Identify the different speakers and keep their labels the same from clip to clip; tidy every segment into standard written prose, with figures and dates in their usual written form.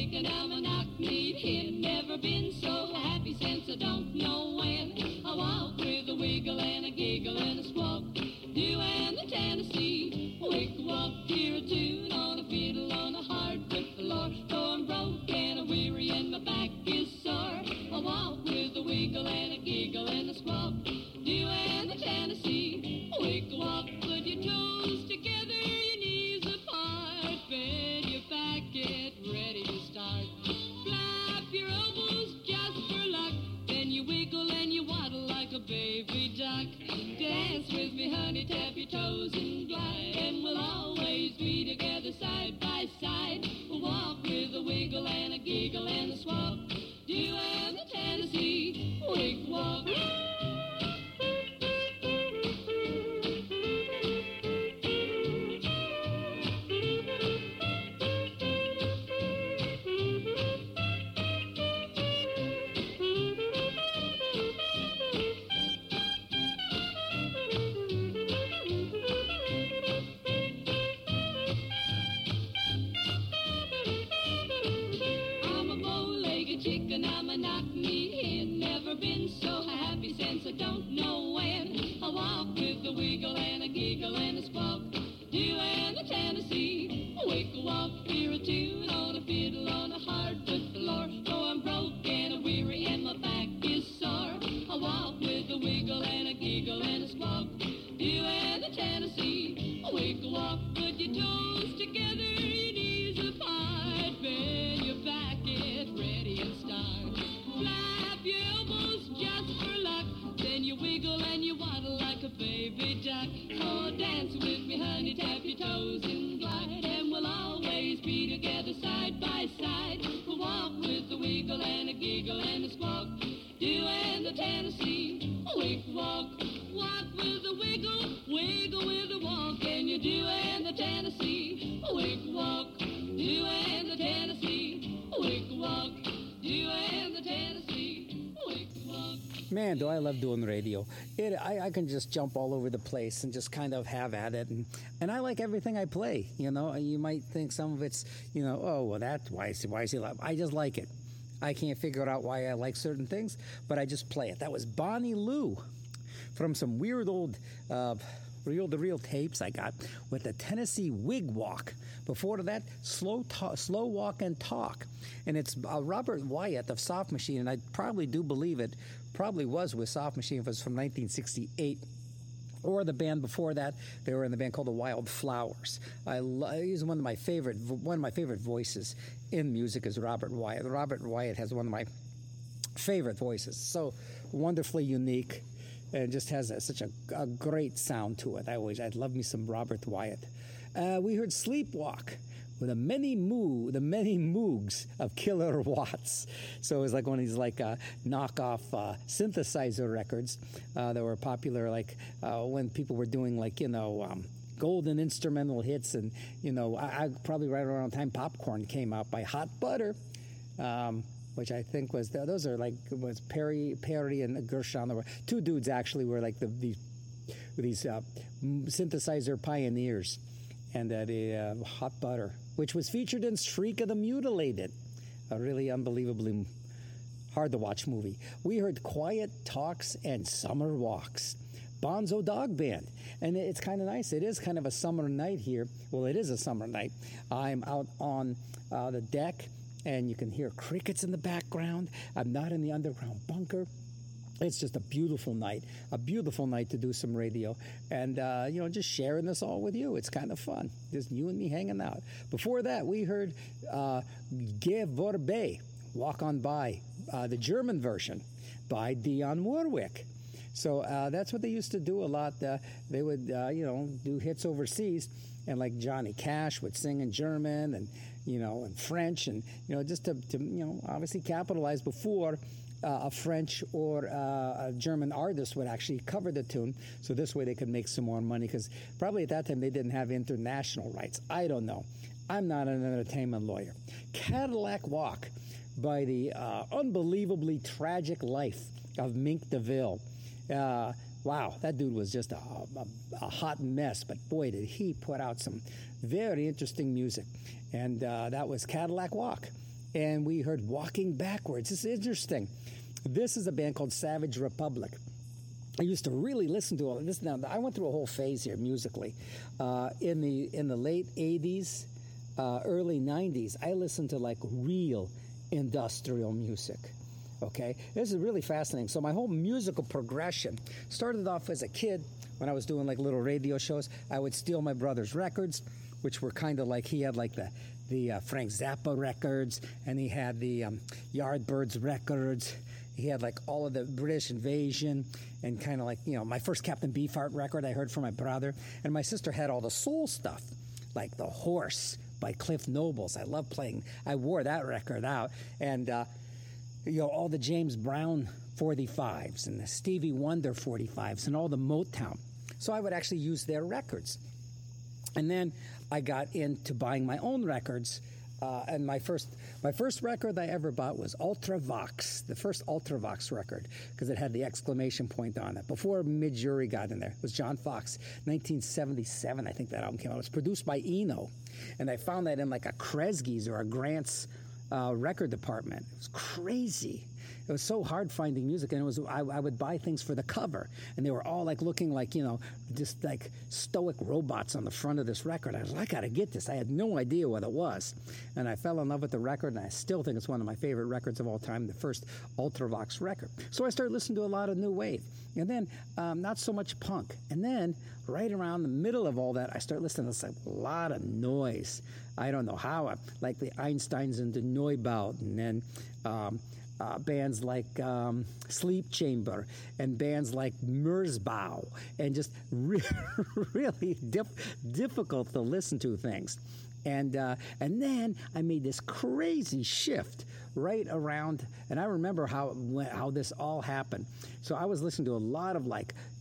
Speaker 1: chicken, I'm a knock-kneed hen. Never been so happy since I don't know when. I walk with a wiggle and a giggle and a squawk. Doing the Tennessee wick walk. Hear a tune on a fiddle on a hardwood floor. Though I'm broke and I'm weary and my back is sore, I walk with a wiggle and a giggle and a squawk. Doing the Tennessee wick walk. Put your toes together, your knees apart. Bend your back, get ready to start. Flap your elbows just for luck. Then you wiggle and you waddle like a baby duck. Dance with me, honey, tap your toes and glide. And we'll always be together side by side. We'll walk with a wiggle and a giggle and a swap. Doing the Tennessee wick walk. Chicken, I'm a knock-kneed hen. Never been so happy since I don't know when. I walk with a wiggle and a giggle and a squawk. Doing the Tennessee wick walk. Hear a tune on a fiddle on a hardwood floor. Though I'm broke and I'm weary and my back is sore, I walk with a wiggle and a giggle and a squawk. Doing the Tennessee wick walk. Put your toes together, your knees apart. Bend your back, get ready and start. Flap your elbows just for luck. Then you wiggle and you waddle like a baby duck. Oh, dance with me, honey, tap your toes and glide. And we'll always be together side by side. We'll walk with a wiggle and a giggle and a squawk. Doing the Tennessee wick walk. Walk with a wiggle, wiggle with a walk. And you're doing the Tennessee wick walk. Doing the Tennessee wick walk. Doing the Tennessee wick walk.
Speaker 2: Man, do I love doing radio. I can just jump all over the place and just kind of have at it. And I like everything I play, you know. You might think some of it's, you know, oh, well, that's why is he like? I just like it. I can't figure out why I like certain things, but I just play it. That was Bonnie Lou from some weird old reel-to-reel tapes I got with the Tennessee Wig Walk. Before that, Slow Walk and Talk. And it's Robert Wyatt of Soft Machine, and I probably do believe it probably was with Soft Machine if it was from 1968. Or the band before that, they were in the band called the Wild Flowers. He's one of my favorite voices in music is Robert Wyatt. Robert Wyatt has one of my favorite voices. So wonderfully unique, and just has such a great sound to it. I love me some Robert Wyatt. We heard Sleepwalk with the many moogs of Killer Watts. So it was like one of these knockoff synthesizer records that were popular when people were doing golden instrumental hits. And, I probably right around the time Popcorn came out by Hot Butter, which I think was Perry and Gershon. There were two dudes actually were like these synthesizer pioneers. And the Hot Butter, which was featured in Shriek of the Mutilated, a really unbelievably hard-to-watch movie. We heard Quiet Talks and Summer Walks, Bonzo Dog Band. And it's kind of nice. It is kind of a summer night here. Well, it is a summer night. I'm out on the deck, and you can hear crickets in the background. I'm not in the underground bunker. It's just a beautiful night to do some radio and, just sharing this all with you. It's kind of fun, just you and me hanging out. Before that, we heard Geh vorbei, Walk On By, the German version by Dionne Warwick. So that's what they used to do a lot. They would, do hits overseas, and like Johnny Cash would sing in German and, in French and, just to obviously capitalize before a French or a German artist would actually cover the tune, so this way they could make some more money, because probably at that time they didn't have international rights. I don't know. I'm not an entertainment lawyer. Cadillac Walk by the unbelievably tragic life of Mink DeVille. Wow, that dude was just a hot mess, but boy, did he put out some very interesting music. And that was Cadillac Walk. and we heard Walking Backwards. It's interesting. This is a band called Savage Republic. I used to really listen to all of this. Now, I went through a whole phase here musically. In the late 80s, early 90s, I listened to like real industrial music. Okay? This is really fascinating. So my whole musical progression started off as a kid when I was doing like little radio shows. I would steal my brother's records, which were kind of like, he had like the Frank Zappa records, and he had the Yardbirds records. He had like all of the British Invasion and kind of like, my first Captain Beefheart record I heard from my brother. And my sister had all the soul stuff, like The Horse by Cliff Nobles. I love playing. I wore that record out. And, all the James Brown 45s and the Stevie Wonder 45s and all the Motown. So I would actually use their records. And then I got into buying my own records. And my first record I ever bought was Ultravox, the first Ultravox record, because it had the exclamation point on it. Before Midge-Uri got in there, it was John Fox, 1977, I think that album came out. It was produced by Eno, and I found that in like a Kresge's or a Grant's record department. It was crazy. It was so hard finding music, and I would buy things for the cover, and they were all like looking like, just like stoic robots on the front of this record. I was like, I got to get this. I had no idea what it was, and I fell in love with the record, and I still think it's one of my favorite records of all time, the first Ultravox record. So I started listening to a lot of new wave, and then not so much punk, and then right around the middle of all that, I started listening to a lot of noise. I don't know how, like the Einsteins and the Neubauten, and then bands like Sleep Chamber and bands like Merzbow, and just really difficult to listen to things. And then I made this crazy shift right around, and I remember how this all happened. So I was listening to a lot of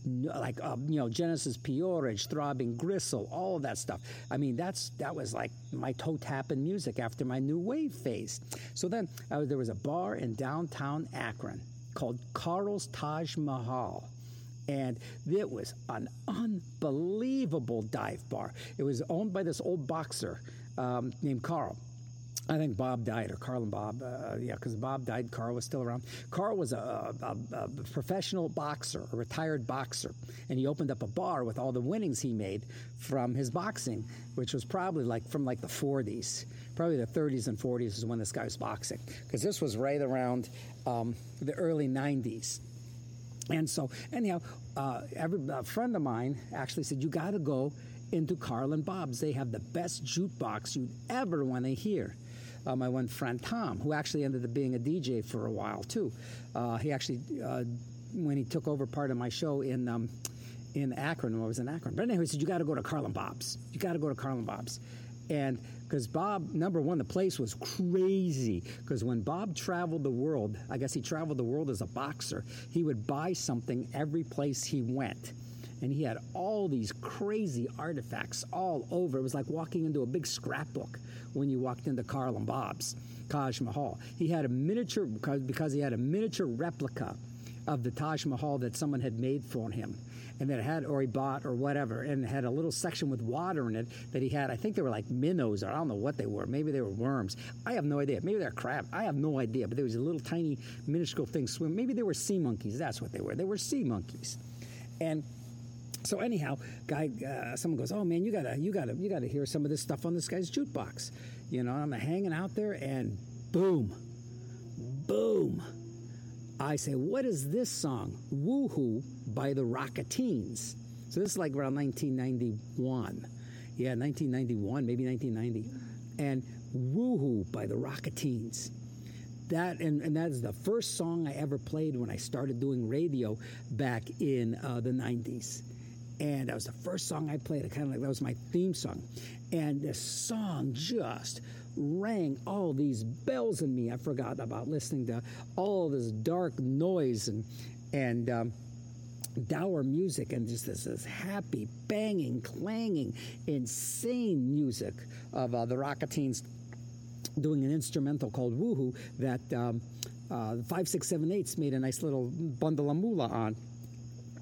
Speaker 2: Genesis P-Orridge, Throbbing Gristle, all of that stuff. I mean, that was like my toe tapping music after my new wave phase. So then there was a bar in downtown Akron called Carl's Taj Mahal. And it was an unbelievable dive bar. It was owned by this old boxer named Carl. I think Bob died, or Carl and Bob. Because Bob died, Carl was still around. Carl was a professional boxer, a retired boxer. And he opened up a bar with all the winnings he made from his boxing, which was probably from the 40s. Probably the 30s and 40s is when this guy was boxing. Because this was right around the early 90s. And so, anyhow, a friend of mine actually said, you got to go into Carl and Bob's. They have the best jukebox you'd ever want to hear. My one friend, Tom, who actually ended up being a DJ for a while, too. He actually, when he took over part of my show in Akron, when I was in Akron. But anyway, he said, you got to go to Carl and Bob's. You got to go to Carl and Bob's. And because Bob, number one, the place was crazy. Because when Bob traveled the world, I guess he traveled the world as a boxer, he would buy something every place he went. And he had all these crazy artifacts all over. It was like walking into a big scrapbook when you walked into Carl and Bob's Taj Mahal. He had a miniature, because he had a miniature replica of the Taj Mahal that someone had made for him. And that had, or he bought, or whatever, and it had a little section with water in it that he had. I think they were like minnows, or I don't know what they were. Maybe they were worms. I have no idea. Maybe they're crab. I have no idea. But there was a little tiny, minuscule thing swim. Maybe they were sea monkeys. That's what they were. They were sea monkeys. And so anyhow, someone goes, "Oh man, you gotta hear some of this stuff on this guy's jukebox." I'm hanging out there, and boom, I say, "What is this song?" Woohoo by the Rocketeens. So this is like around 1991. Yeah, 1991, maybe 1990. And Woohoo by the Rocketeens. That and that is the first song I ever played when I started doing radio back in the 90s. And that was the first song I played. That was my theme song. And this song just rang all these bells in me. I forgot about listening to all this dark noise and dour music, and just this happy, banging, clanging, insane music of the Rocketeens doing an instrumental called Woohoo that 5, 6, 7, 8s made a nice little bundle of moolah on.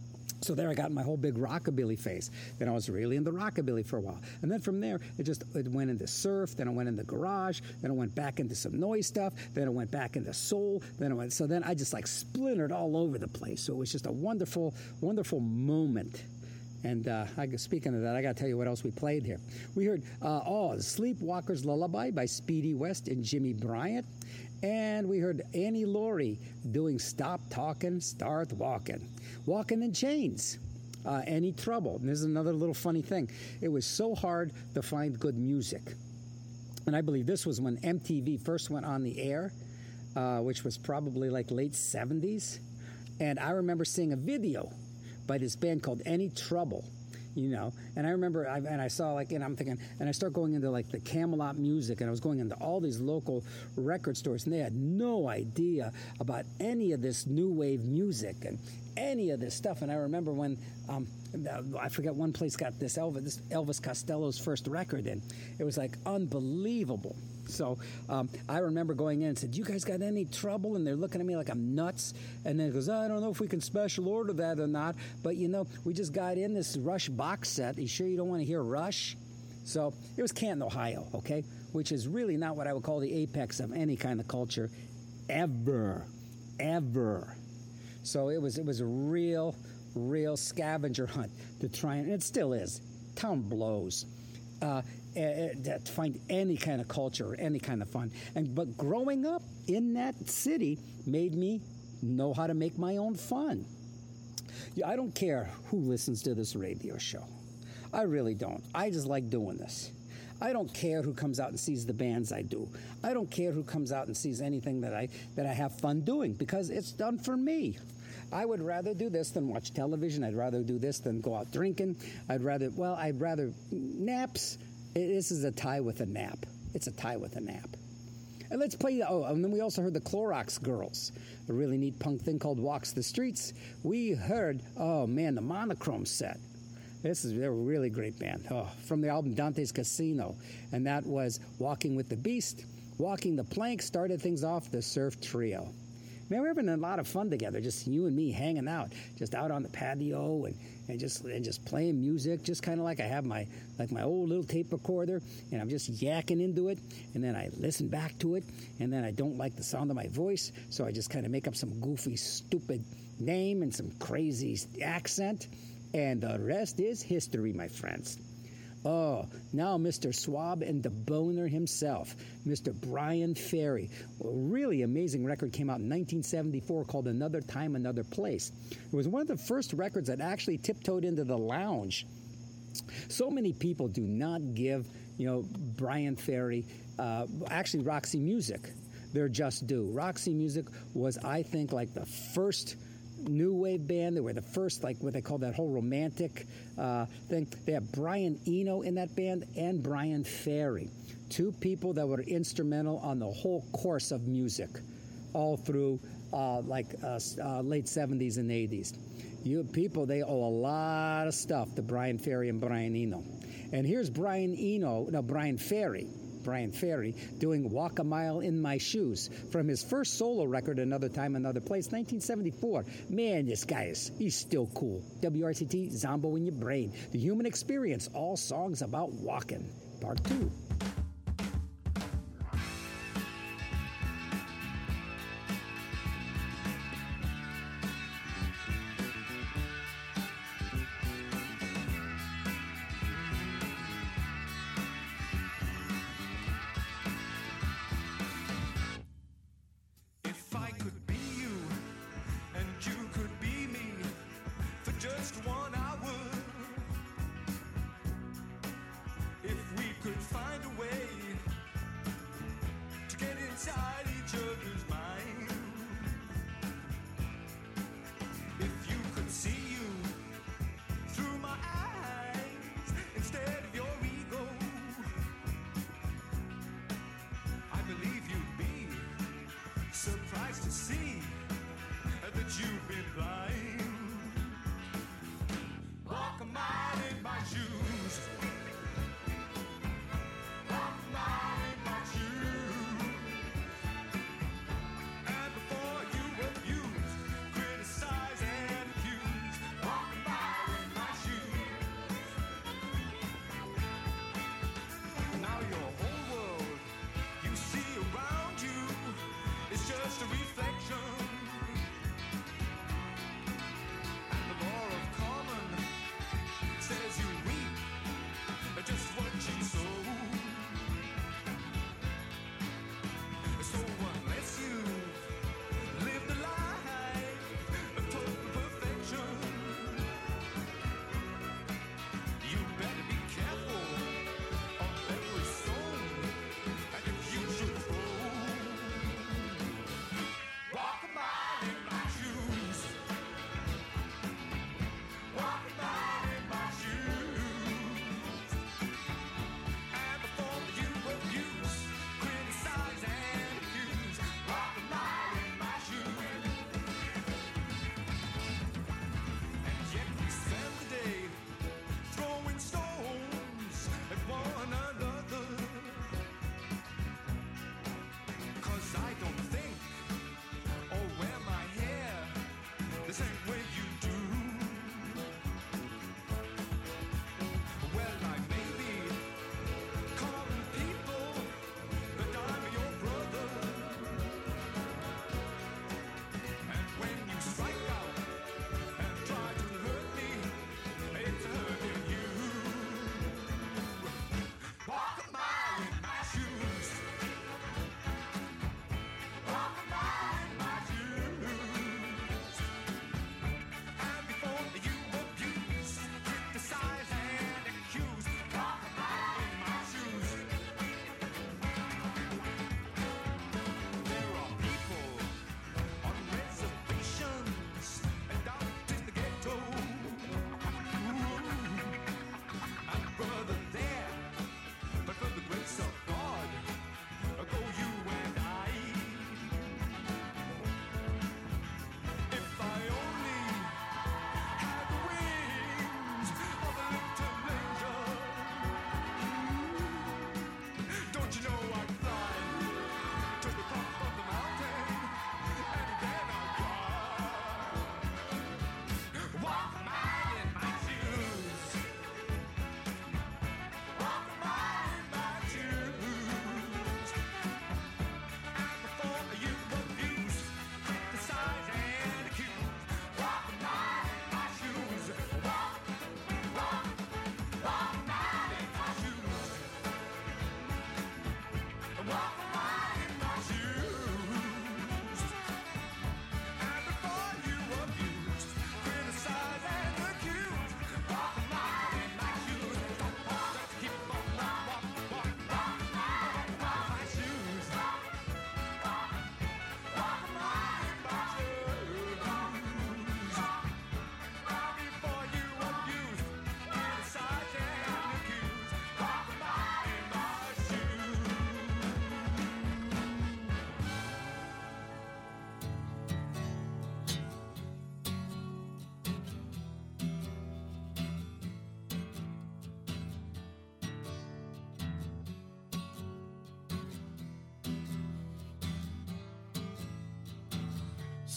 Speaker 2: So there I got my whole big rockabilly phase. Then I was really into rockabilly for a while. And then from there, it went into surf, then I went into garage, then I went back into some noise stuff, then I went back into soul, so then I just like splintered all over the place. So it was just a wonderful, wonderful moment. And speaking of that, I got to tell you what else we played here. We heard, The Sleepwalker's Lullaby by Speedy West and Jimmy Bryant. And we heard Annie Laurie doing Stop Talking, Start Walking. Walking in Chains, Any Trouble. And this is another little funny thing. It was so hard to find good music. And I believe this was when MTV first went on the air, which was probably like late 70s. And I remember seeing a video by this band called Any Trouble. And I remember, and I saw and I'm thinking, and I start going into like the Camelot Music, and I was going into all these local record stores, and they had no idea about any of this new wave music and any of this stuff. And I remember when, I forget, one place got this Elvis Costello's first record, and it was like unbelievable. So I remember going in and said, "You guys got any trouble?" And they're looking at me like I'm nuts. And then it goes, "I don't know if we can special order that or not. But, we just got in this Rush box set. Are you sure you don't want to hear Rush?" So it was Canton, Ohio, okay? Which is really not what I would call the apex of any kind of culture ever. So it was a real scavenger hunt to try, and it still is. Town blows. To find any kind of culture or any kind of fun. But growing up in that city made me know how to make my own fun. I don't care who listens to this radio show. I really don't. I just like doing this. I don't care who comes out and sees the bands I do. I don't care who comes out and sees anything that I have fun doing, because it's done for me. I would rather do this than watch television. I'd rather do this than go out drinking. I'd rather naps. This is a tie with a nap. It's a tie with a nap. And let's play, and then we also heard the Clorox Girls, a really neat punk thing called Walks the Streets. We heard, the Monochrome set. They're a really great band. From the album Dante's Casino. And that was Walking with the Beast. Walking the Plank started things off, the Surf Trio. Man, we're having a lot of fun together, just you and me hanging out, just out on the patio and just playing music, just kind of like I have my old little tape recorder, and I'm just yakking into it, and then I listen back to it, and then I don't like the sound of my voice, so I just kind of make up some goofy, stupid name and some crazy accent, and the rest is history, my friends. Now Mr. Swab and the Boner himself, Mr. Brian Ferry. A really amazing record came out in 1974 called Another Time, Another Place. It was one of the first records that actually tiptoed into the lounge. So many people do not give, Brian Ferry, actually Roxy Music, their just due. Roxy Music was, I think, like the first new wave band. They were the first, like what they call that whole romantic thing. They had Brian Eno in that band and Brian Ferry, two people that were instrumental on the whole course of music, all through late 70s and 80s. You people, they owe a lot of stuff to Brian Ferry and Brian Eno. And here's Brian Ferry doing Walk a Mile in My Shoes from his first solo record, Another Time, Another Place, 1974. Man, this guy he's still cool. WRCT, Zombo in Your Brain. The Human Experience, all songs about walking. Part 2.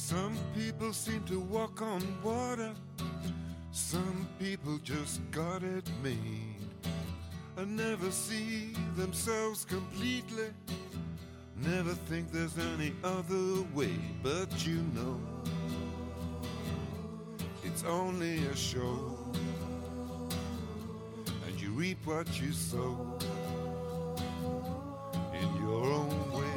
Speaker 3: Some people seem to walk on water. Some people just got it made and never see themselves completely. Never think there's any other way. But you know, it's only a show, and you reap what you sow in your own way.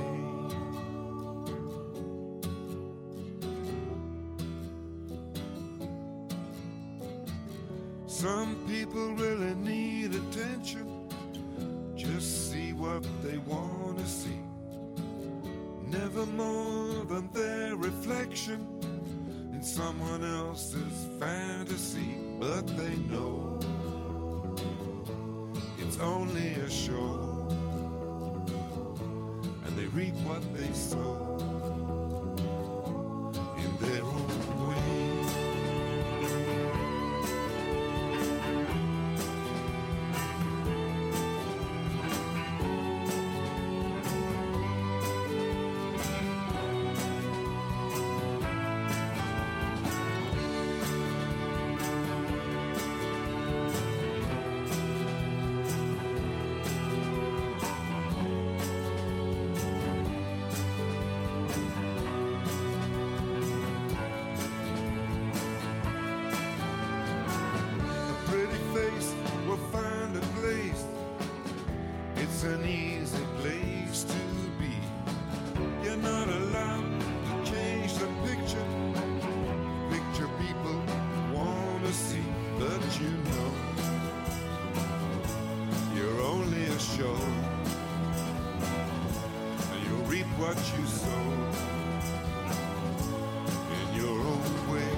Speaker 3: Some people really need attention, just see what they want to see, never more than their reflection in someone else's fantasy. But they know it's only a show, and they reap what they sow in their own way. It's an easy place to be. You're not allowed to change the picture people want to see. But you know, you're only a show, and you'll reap what you sow in your own way.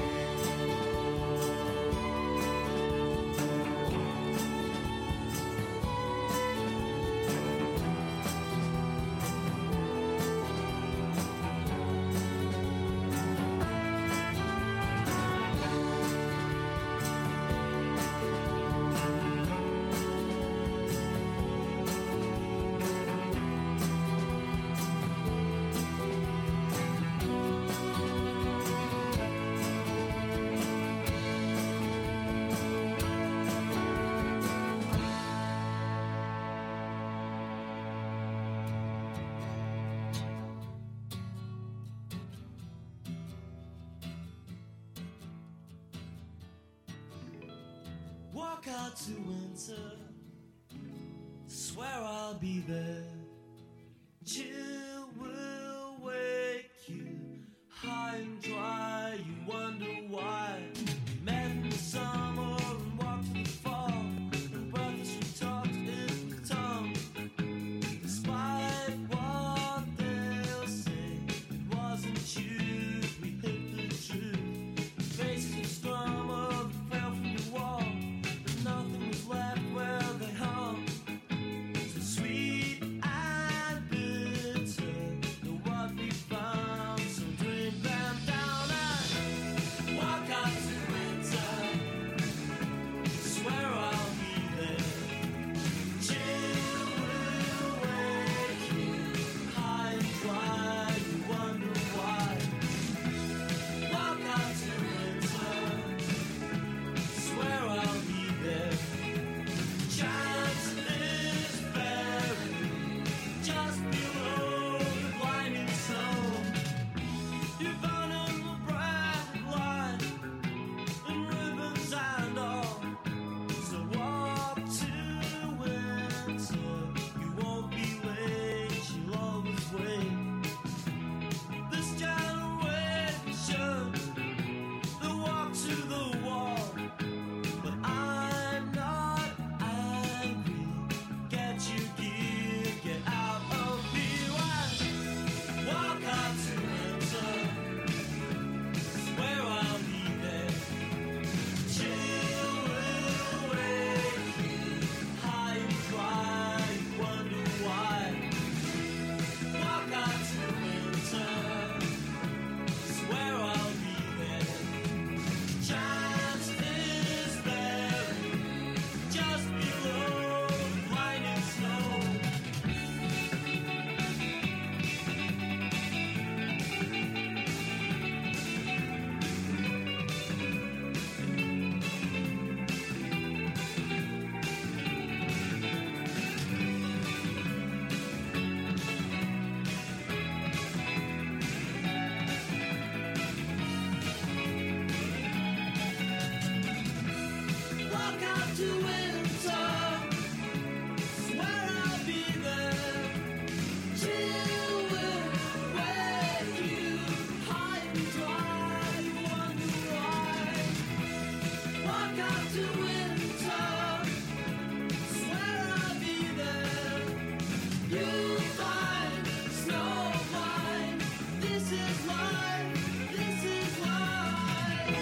Speaker 4: Walk out to winter, swear I'll be there. Chill will wake you high and dry. You wonder why we met in the summer and walked in the fall. The brothers we talked in the tongue. Despite what they'll say, it wasn't you, we hit the truth. Faces of scrum that fell from the wall. Nothing was left where they hung, so sweet and bitter. to winter. Swear I'll be there. Chill will wake you high and dry. Wonder why. Walk out to winter. Swear I'll be there. You'll find snow blind. This is life. This is life.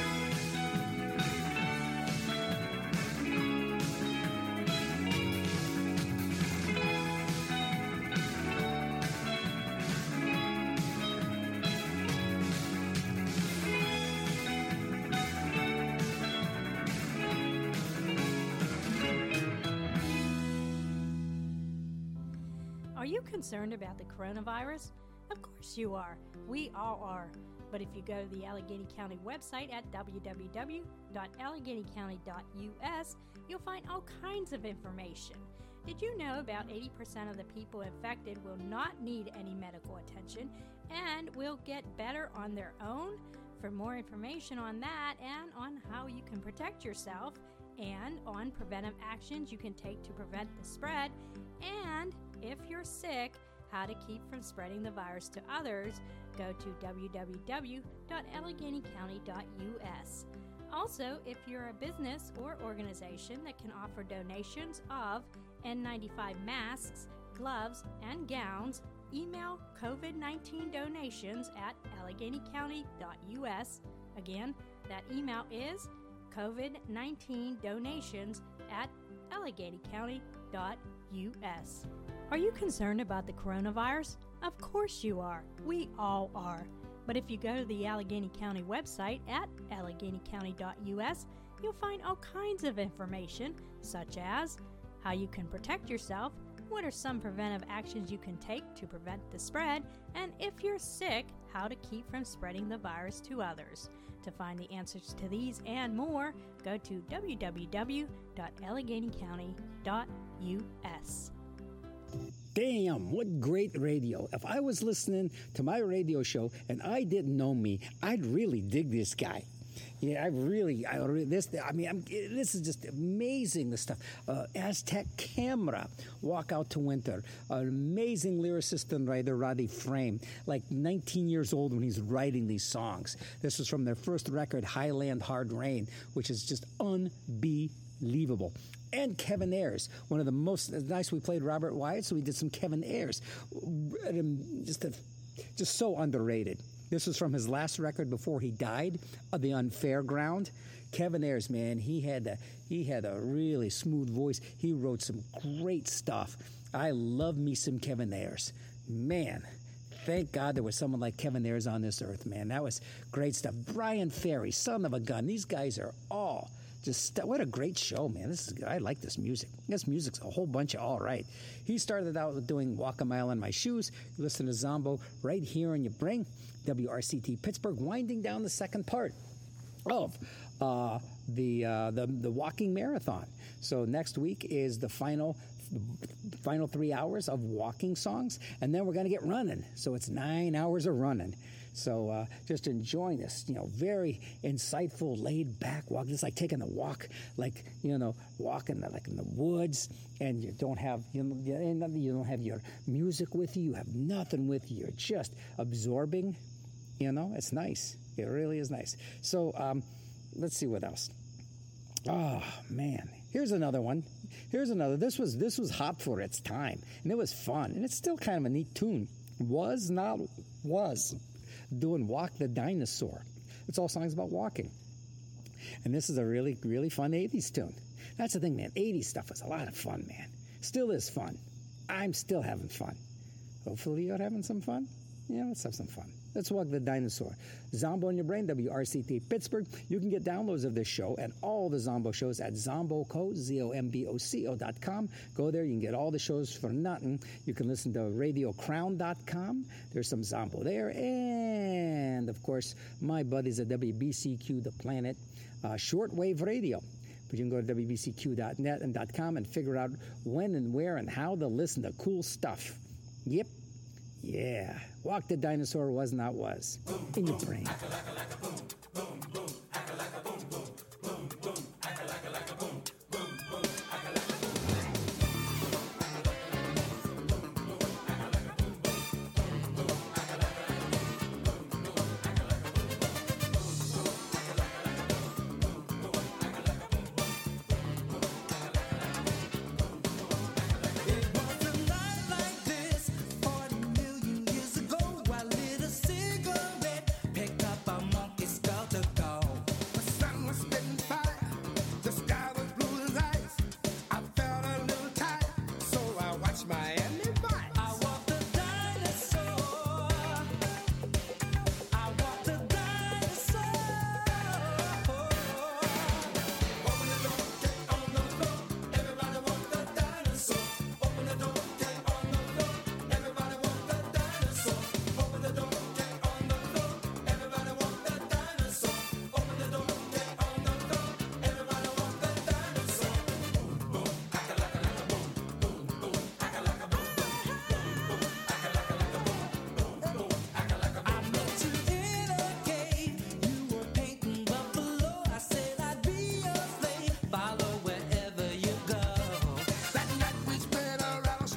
Speaker 5: Are you concerned about the coronavirus? Of course you are. We all are. But if you go to the Allegheny County website at www.alleghenycounty.us, you'll find all kinds of information. Did you know about 80% of the people infected will not need any medical attention and will get better on their own? For more information on that and on how you can protect yourself and on preventive actions you can take to prevent the spread, and if you're sick, how to keep from spreading the virus to others, go to www.alleghenycounty.us. Also, if you're a business or organization that can offer donations of N95 masks, gloves, and gowns, email COVID-19 donations at alleghenycounty.us. Again, that email is COVID-19 donations at alleghenycounty.us. Are you concerned about the coronavirus? Of course you are. We all are. But if you go to the Allegheny County website at alleghenycounty.us, you'll find all kinds of information, such as how you can protect yourself, what are some preventive actions you can take to prevent the spread, and if you're sick, how to keep from spreading the virus to others. To find the answers to these and more, go to www.alleghenycounty.us.
Speaker 2: Damn, what great radio. If I was listening to my radio show and I didn't know me, I'd really dig this guy. Yeah, this is just amazing, this stuff. Aztec Camera, Walk Out to Winter. An amazing lyricist and writer, Roddy Frame, like 19 years old when he's writing these songs. This was from their first record, Highland Hard Rain, which is just unbelievable. And Kevin Ayers, one of the most nice. We played Robert Wyatt, so we did some Kevin Ayers. Just so underrated. This was from his last record before he died, The Unfair Ground. Kevin Ayers, man, he had a really smooth voice. He wrote some great stuff. I love me some Kevin Ayers. Man, thank God there was someone like Kevin Ayers on this earth, man. That was great stuff. Brian Ferry, Son of a Gun. These guys are all what a great show, man. I like this music. This music's a whole bunch of all right. He started out with doing Walk a Mile in My Shoes. You listen to Zombo right here in your brain. WRCT Pittsburgh, winding down the second part of the walking marathon. So next week is the final 3 hours of walking songs, and then we're going to get running. So it's 9 hours of running. So just enjoying this, very insightful, laid back walk. It's like taking a walk, walking like in the woods, and you don't have you don't have your music with you. You have nothing with you. You're just absorbing. It's nice. It really is nice. So let's see what else. Oh man, here's another one. This was hot for its time, and it was fun, and it's still kind of a neat tune. Was doing Walk the Dinosaur. It's all songs about walking. And this is a really, really fun 80s tune. That's the thing, man. 80s stuff was a lot of fun, man. Still is fun. I'm still having fun. Hopefully you're having some fun. Yeah, let's have some fun. Let's Walk the Dinosaur. Zombo in your brain, WRCT Pittsburgh. You can get downloads of this show and all the Zombo shows at zomboco, ZOMBOCO.com. Go there. You can get all the shows for nothing. You can listen to radiocrown.com. There's some Zombo there. And, of course, my buddies at WBCQ, The Planet, shortwave radio. But you can go to WBCQ.net and .com and figure out when and where and how to listen to cool stuff. Yep. Yeah. Walk the Dinosaur was not was. In your brain.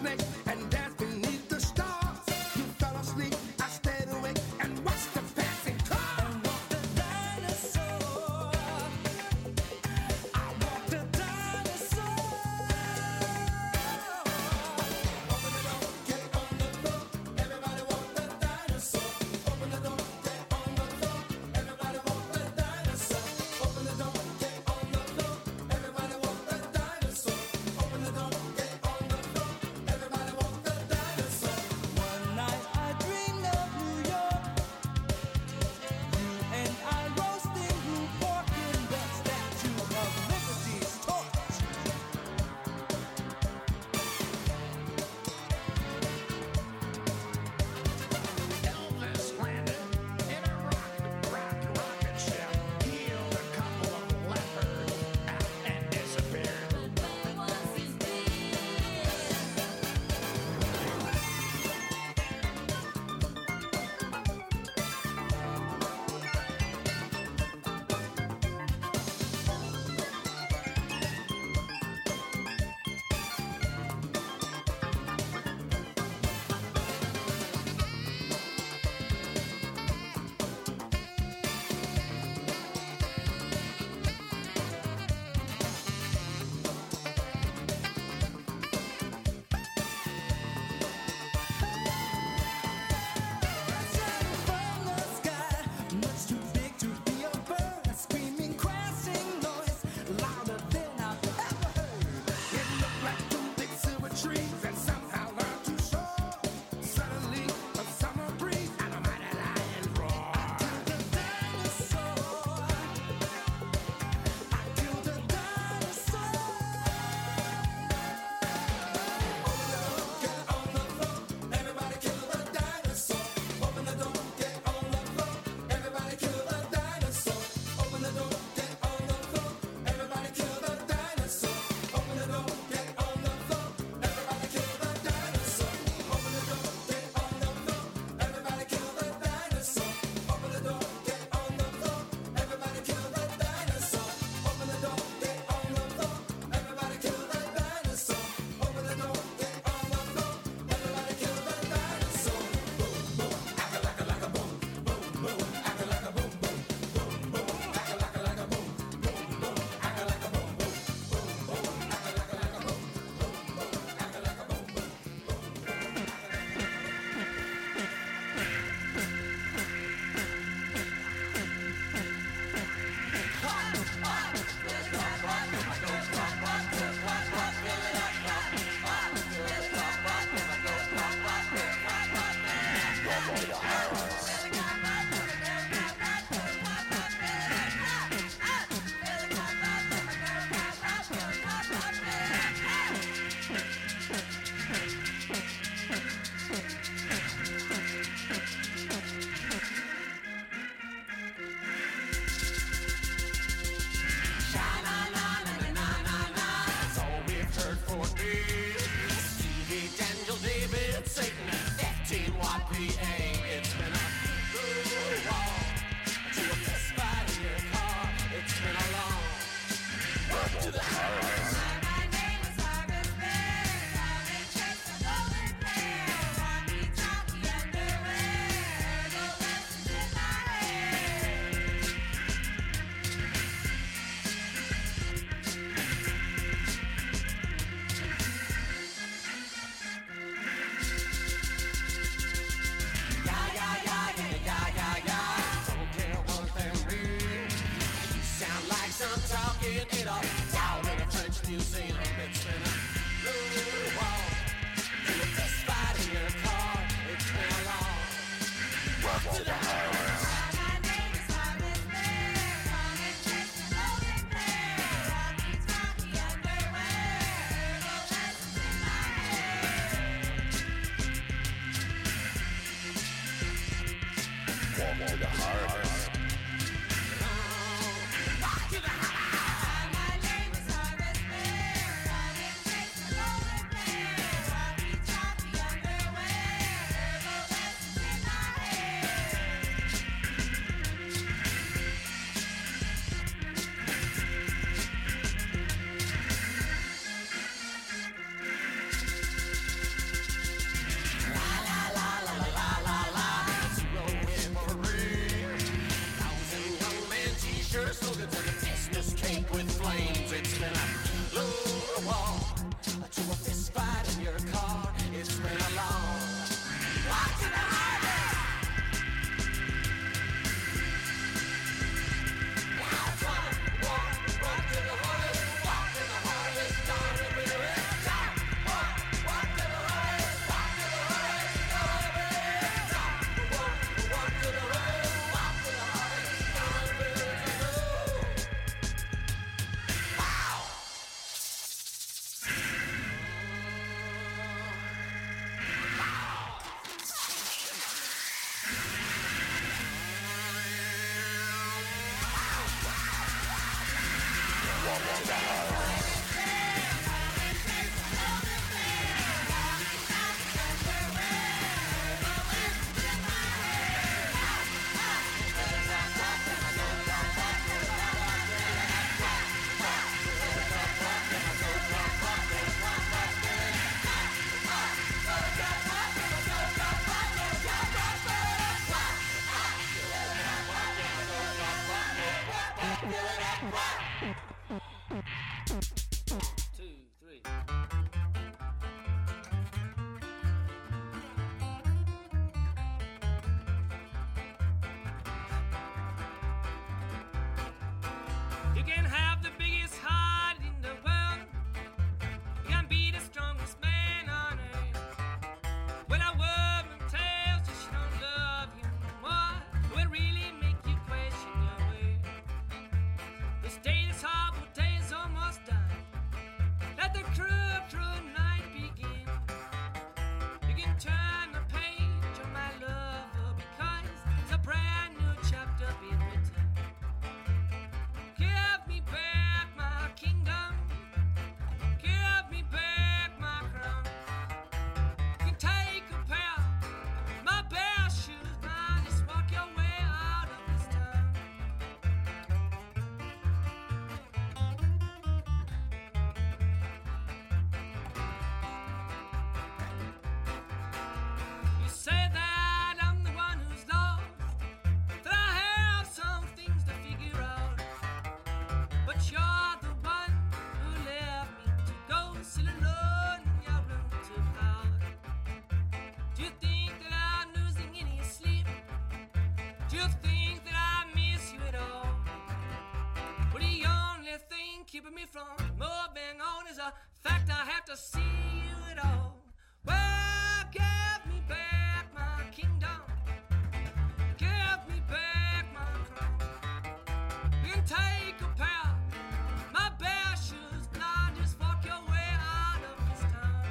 Speaker 6: snake and dance beneath the stars. You fell asleep, I stayed awake and watched the passing car.
Speaker 4: I walked the dinosaur. I walked the dinosaur.
Speaker 6: Open the door, get on the floor. Everybody walk the dinosaur. Open the door, get on the floor. Everybody walk the dinosaur. Open the door, get on the floor. Everybody walk the dinosaur. Open the door, get on the floor. Everybody fall to a fist fight in your car. It's been a long walk to the highway. Walk to the hardest, walk to the hardest, down the river. Walk to the hardest, walk to the hardest, down the river. Walk to the hardest, walk to the hardest, down the river.
Speaker 4: You can have the biggest heart in the world. You can be the strongest man on earth. When a woman tells you she don't love you more, it will really make you question your worth. This day is horrible, day is almost done. Let the cruel night begin. You can turn the page on my lover because it's a brand new chapter being written. Give me back my kingdom. Give me back my crown. You can take a pair of my bare shoes. Now just walk your way out of this town. You say that I'm the one who's lost, that I have some things to figure out. But you're the one who left me to go sit alone in your room to pout. Do you think that I'm losing any sleep? Do you think that I miss you at all? Well, the only thing keeping me from moving on is the fact I have to see you at all. Well, give me back my kingdom. Give me back my crown. You can take a pair of my bare shoes. Now just walk your way out of this town.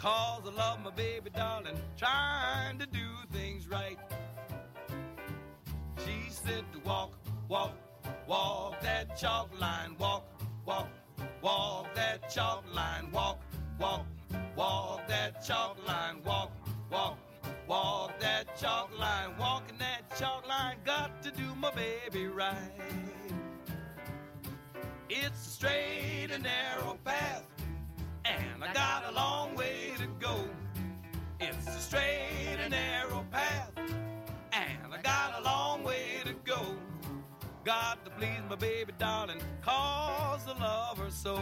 Speaker 7: 'cause I love my baby darling, trying to do things right. She said to walk, walk, walk that chalk line, walk, walk, walk that chalk line, walk, walk, walk that chalk line, walk, walk, walk that chalk line, walking that chalk line, got to do my baby right. It's a straight and narrow path, and I got a long way to go. It's a straight and narrow path, and I got a long way to go. Got to please my baby darling, 'cause I love her so.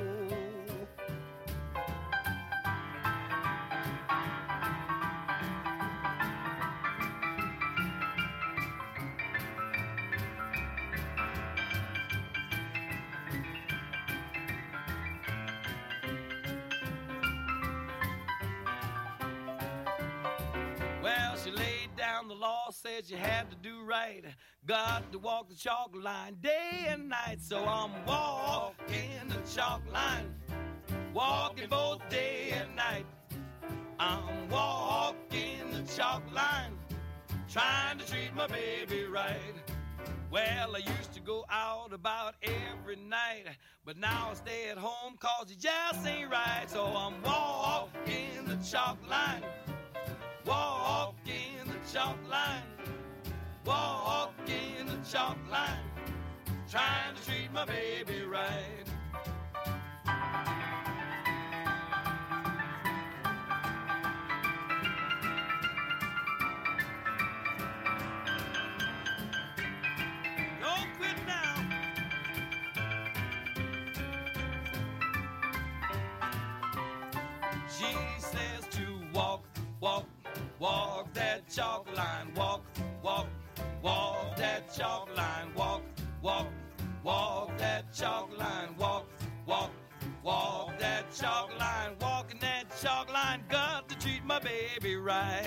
Speaker 7: Well, she laid down the law, said you had to do right. Got to walk the chalk line day and night. So I'm walking the chalk line, walking both day and night. I'm walking the chalk line, trying to treat my baby right. Well, I used to go out about every night, but now I stay at home 'cause you just ain't right. So I'm walking the chalk line, walking the chalk line, walking the chalk line, trying to treat my baby right. Don't quit now. She says to walk, walk, walk that chalk line, walk, walk, walk that chalk line, walk, walk, walk that chalk line, walk, walk, walk that chalk line, walking that chalk line, got to treat my baby right.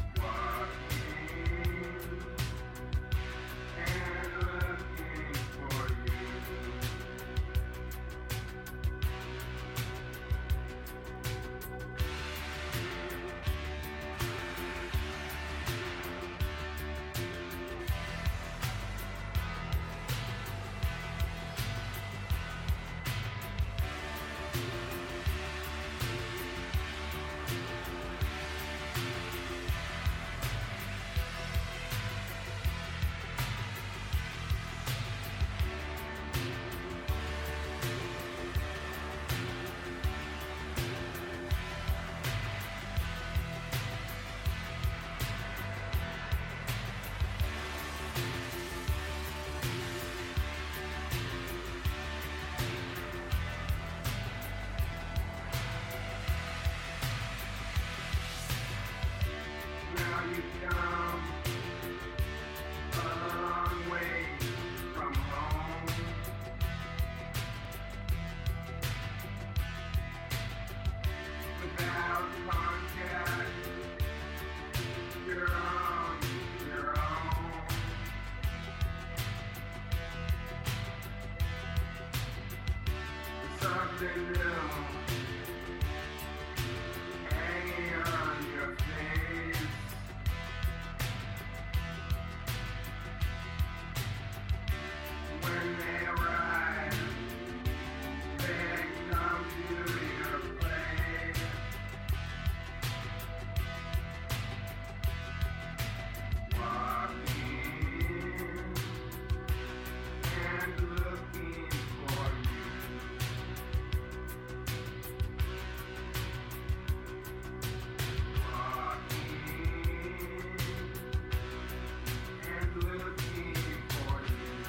Speaker 8: Looking for
Speaker 3: something new hanging on your face. When they arrive, they come to your place. Walking and looking for you. And looking for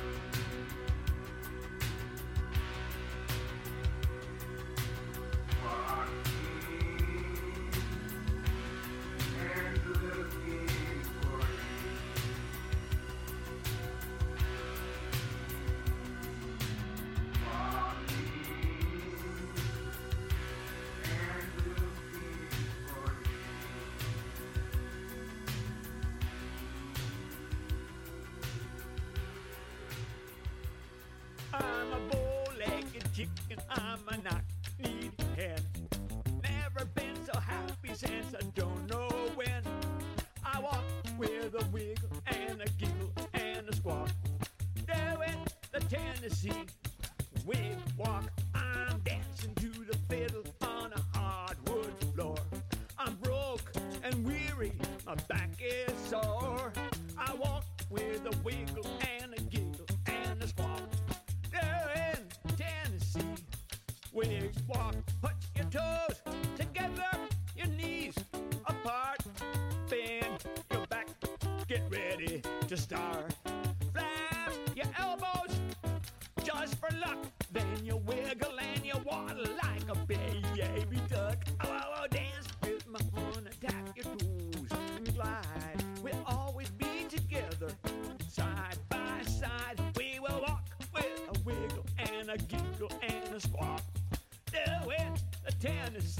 Speaker 8: I'm a bow-legged chicken, I'm a knock-kneed hen. Never been so happy since I don't know when. I walk with a wiggle and a giggle and a squawk, doing the Tennessee wig walk. I'm dancing to the fiddle on a hardwood floor. I'm broke and weary, my back is sore. I walk with a wiggle and a giggle and a squawk, doing Tennessee wig walk. Put your toes together, your knees apart, bend your back, get ready to start. Flap your elbows just for luck, then you wiggle and you waddle like a baby duck. Oh, oh, oh, dance with my honey, tap your toes and glide. We'll always be together, side by side. We will walk with a wiggle and a giggle and a squawk, doing the Tennessee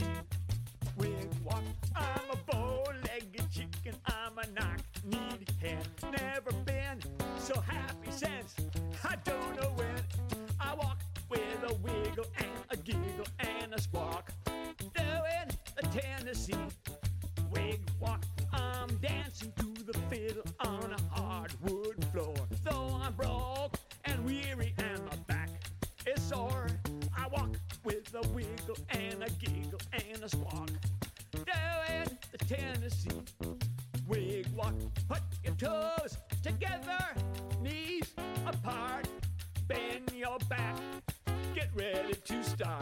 Speaker 8: wig walk. I'm a bow-legged chicken, I'm a knock-kneed hen. Never been so happy since I don't know when. I walk with a wiggle and a giggle and a squawk, doing the Tennessee wig walk. I'm dancing to the fiddle on a hardwood floor. Though I'm broke and weary and my back is sore, I walk with a wiggle and a giggle and a squawk, doing the Tennessee wig walk. Put your toes together, knees apart, bend your back, get ready to start.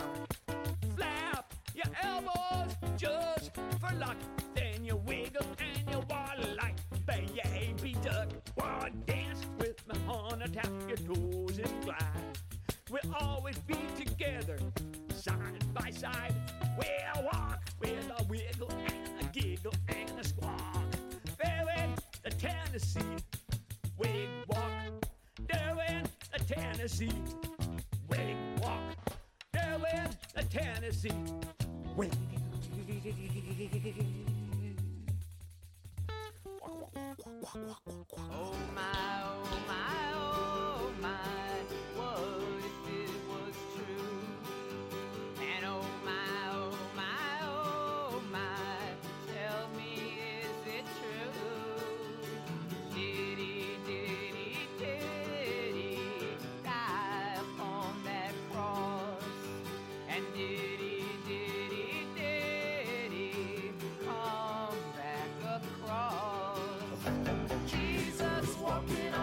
Speaker 8: Flap your elbows just for luck, then you wiggle and you waddle like baby duck. Well, dance with me, honey, tap your toes and glide. We'll always be together, side by side. We'll walk with a wiggle and a giggle and a squawk, doing the Tennessee wig walk, doing the Tennessee wig walk, doing the Tennessee wig.
Speaker 6: Oh my, oh my, oh my, what if it was true? And oh my, oh my, oh my, tell me, is it true? Did he die upon that cross? And did he come back across? Jesus walking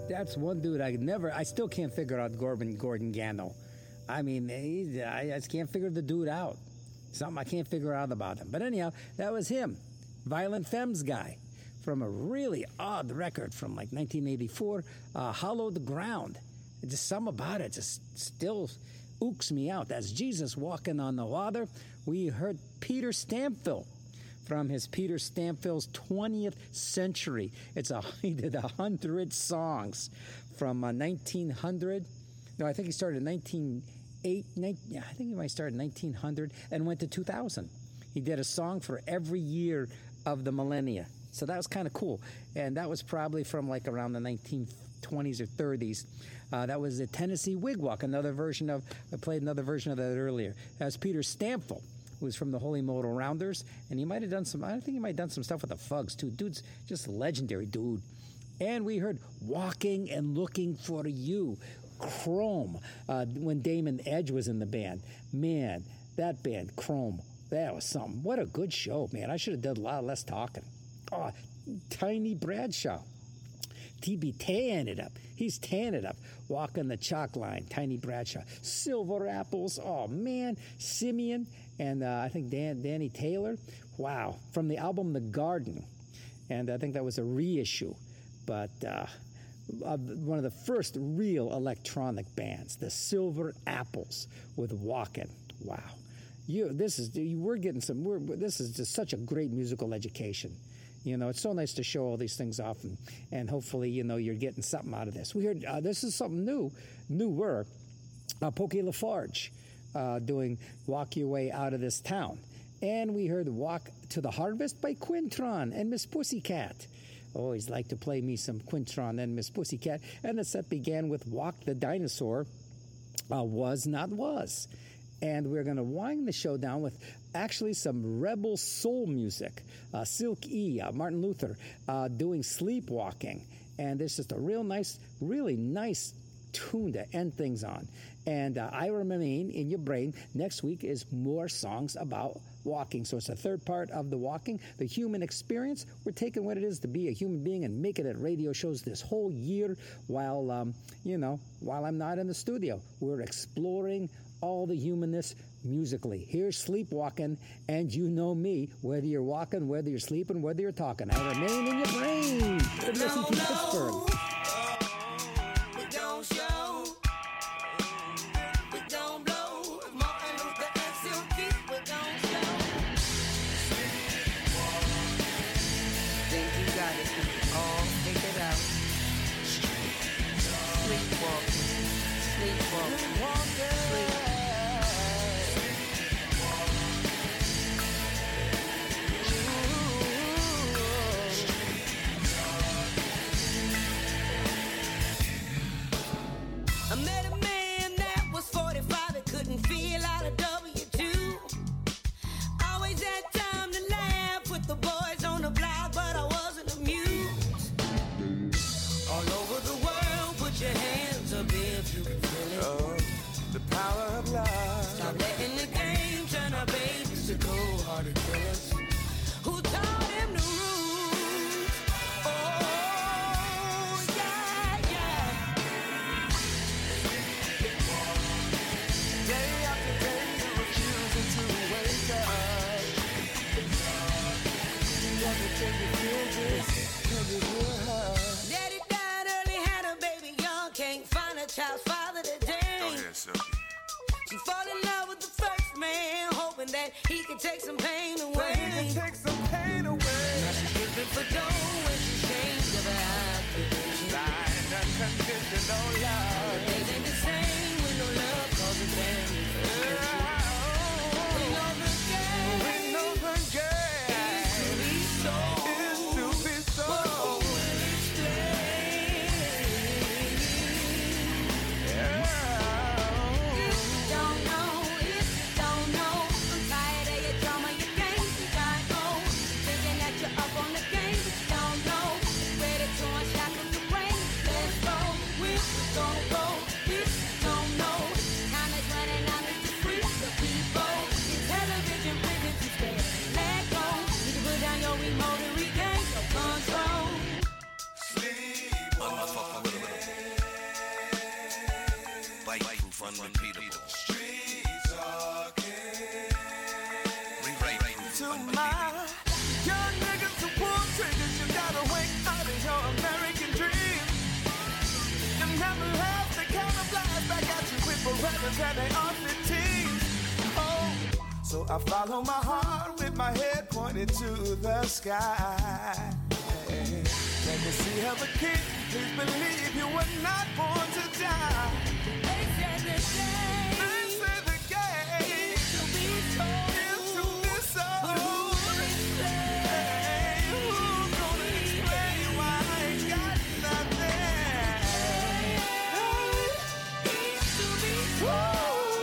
Speaker 2: That's one dude I still can't figure out Gordon Gano. I mean, I just can't figure the dude out. Something I can't figure out about him. But anyhow, that was him. Violent Femmes guy from a really odd record from like 1984, Hollow the Ground. Just something about it just still ooks me out. That's Jesus Walking on the Water. We heard Peter Stampville from his Peter Stampville's 20th Century. He did 100 songs from 1900. No, I think he started in 1908. I think he might start in 1900 and went to 2000. He did a song for every year of the millennia. So that was kind of cool. And that was probably from like around the 1920s or 30s. That was the Tennessee Wigwalk, I played another version of that earlier. That's Peter Stampville, who was from the Holy Modal Rounders. And he might have done some stuff with the Fugs, too. Dude's just a legendary dude. And we heard Walking and Looking for You, Chrome, when Damon Edge was in the band. Man, that band, Chrome, that was something. What a good show, man. I should have done a lot less talking. Oh, Tiny Bradshaw. TB tearing it up. He's tearing it up. Walking the chalk line. Tiny Bradshaw. Silver Apples. Oh, man. Simeon. And I think Danny Taylor. Wow. From the album The Garden. And I think that was a reissue. But one of the first real electronic bands. The Silver Apples with Walking. Wow. This is just such a great musical education. You know, it's so nice to show all these things off, and hopefully, you know, you're getting something out of this. We heard this is something newer. Pokey LaFarge doing "Walk Your Way Out of This Town," and we heard "Walk to the Harvest" by Quintron and Miss Pussycat. Always like to play me some Quintron and Miss Pussycat, and the set began with "Walk the Dinosaur," Was Not Was. And we're going to wind the show down with actually some rebel soul music. Silk E, Martin Luther, doing Sleepwalking. And there's just a really nice tune to end things on. And I Remain in Your Brain. Next week is more songs about walking. So it's a third part of the walking, the human experience. We're taking what it is to be a human being and making it radio shows this whole year while I'm not in the studio. We're exploring all the humanness musically. Here's Sleepwalking, and you know me, whether you're walking, whether you're sleeping, whether you're talking. I remain in your brain. WSET Pittsburgh.
Speaker 6: We don't show. We don't blow. Martin Luther and Silky, we don't show. Think you got it. Oh, take it out. Sleepwalking. Sleepwalking. Sleep. I met a man that was 45 that couldn't feel out a W-2. Always had time to laugh with the boys on the block, but I wasn't amused. All over the world, put your hands up if you can feel it.
Speaker 3: Oh, the power of love.
Speaker 6: Stop letting the game turn our babies to cold-hearted killers. Who taught him the rules? Oh, yeah.
Speaker 3: Day after day, you're refusing to wake up. Everything you feel this, can you hear her?
Speaker 6: Daddy died early, had a baby young, can't find a child's father today.
Speaker 3: Go ahead, Silky.
Speaker 6: She fall in love with the first man, hoping that he could take some pain away.
Speaker 3: Take some pain away.
Speaker 6: Now she's looking for dough when she changed of her occupation.
Speaker 3: Blind, unconditional love.
Speaker 6: Days ain't the same with no love, cause it's family. We know the game.
Speaker 3: We know the game
Speaker 6: is to be sold.
Speaker 3: is to be
Speaker 6: But who
Speaker 3: sold.
Speaker 6: will explain? Don't know, if you don't know. I'm tired of your drama, your games, you got old. Thinking that you're up on the game, but you don't know. Ready to
Speaker 9: rather than they are fatigued. Oh, so I follow my heart with my head pointed to the sky. Let me see how the king, please believe you were not born to die. They said the game is to be told. Is to be sold. Hey, who's gonna explain why I ain't got nothing? Is to be told.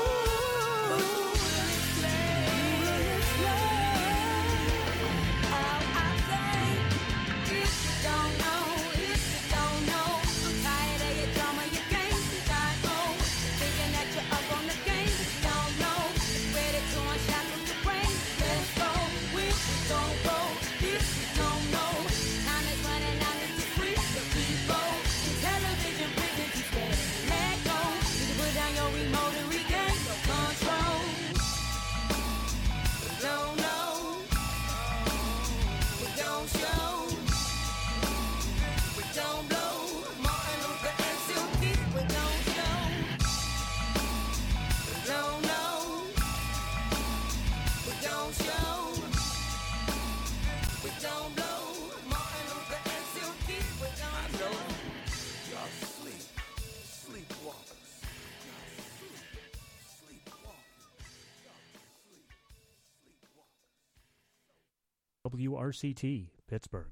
Speaker 10: WRCT, Pittsburgh.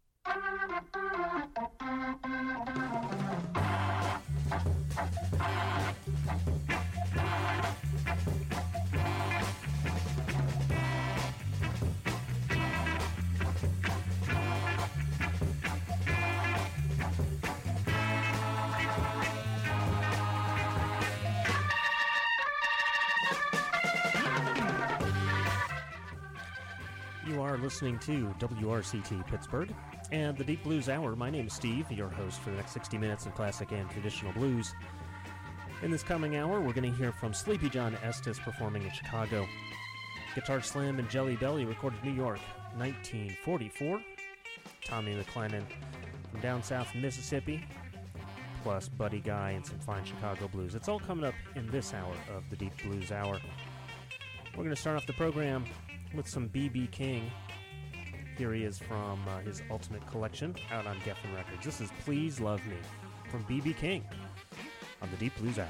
Speaker 10: You are listening to WRCT Pittsburgh and the Deep Blues Hour. My name is Steve, your host for the next 60 minutes of classic and traditional blues. In this coming hour, we're going to hear from Sleepy John Estes performing in Chicago. Guitar Slim and Jelly Belly recorded New York, 1944. Tommy McLennan from down south Mississippi, plus Buddy Guy and some fine Chicago blues. It's all coming up in this hour of the Deep Blues Hour. We're going to start off the program with some B.B. King. Here he is from his Ultimate Collection out on Geffen Records. This is Please Love Me from B.B. King on the Deep Blues Hour.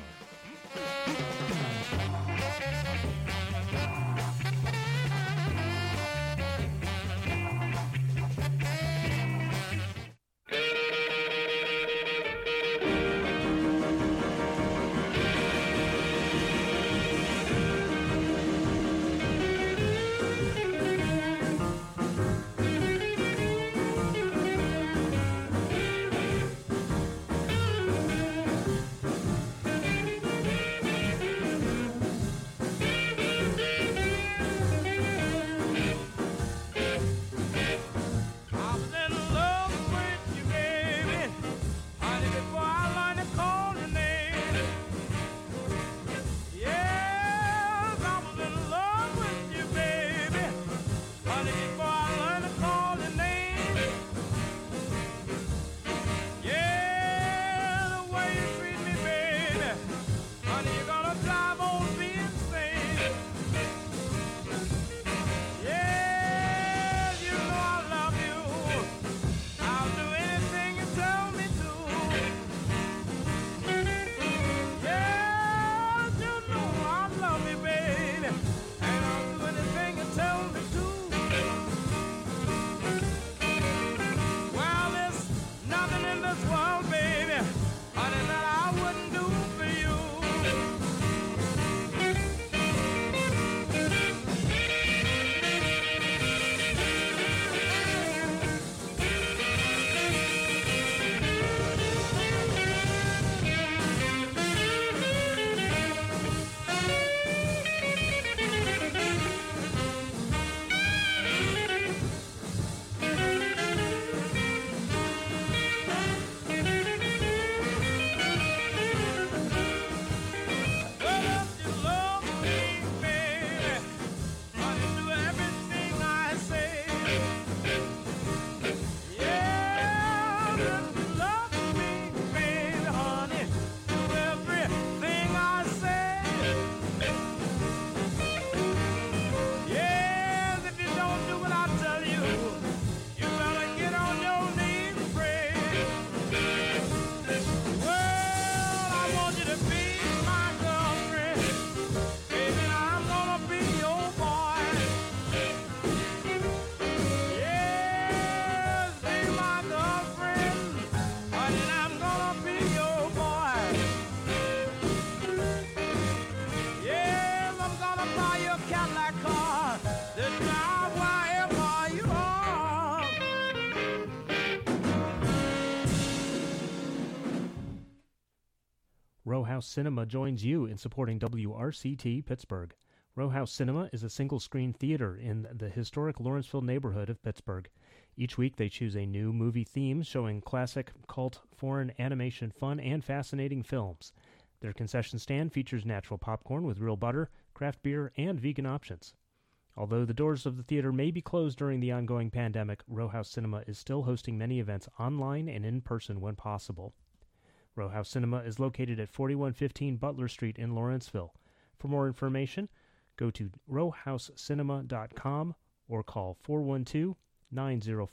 Speaker 10: House Cinema joins you in supporting WRCT Pittsburgh. Row House Cinema is a single-screen theater in the historic Lawrenceville neighborhood of Pittsburgh. Each week they choose a new movie theme showing classic, cult, foreign, animation, fun, and fascinating films. Their concession stand features natural popcorn with real butter, craft beer, and vegan options. Although the doors of the theater may be closed during the ongoing pandemic, Row House Cinema is still hosting many events online and in person when possible. Row House Cinema is located at 4115 Butler Street in Lawrenceville. For more information, go to rowhousecinema.com or call 412-905-1000.